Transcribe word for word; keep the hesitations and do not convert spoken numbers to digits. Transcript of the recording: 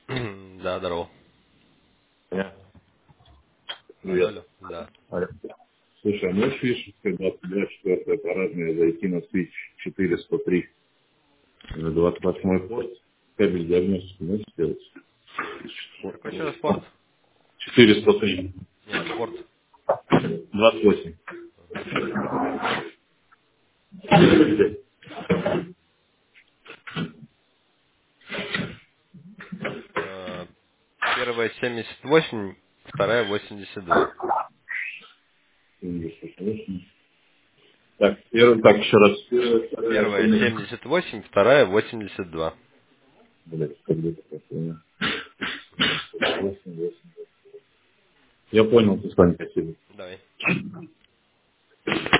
Да, здорово. Я. Алло, Привет. алло. Да. Алло. Слушай, а можешь фишечка двадцать два четвертая парадная зайти на свич четыре сто три на двадцать восьмой порт? Кабель диагностику можешь сделать? Какой еще раз порт? четыре сто три. Нет, порт. двадцать восемь. Э, Первая семьдесят восемь, вторая восемьдесят два. семьдесят восемь. Так, первый, так, еще раз. Первая, вторая, Первая помню. семьдесят восемь, вторая восемьдесят два. Блядь, как будто такое. восемь, восемь. Я понял, ты с вами спасибо. Давай.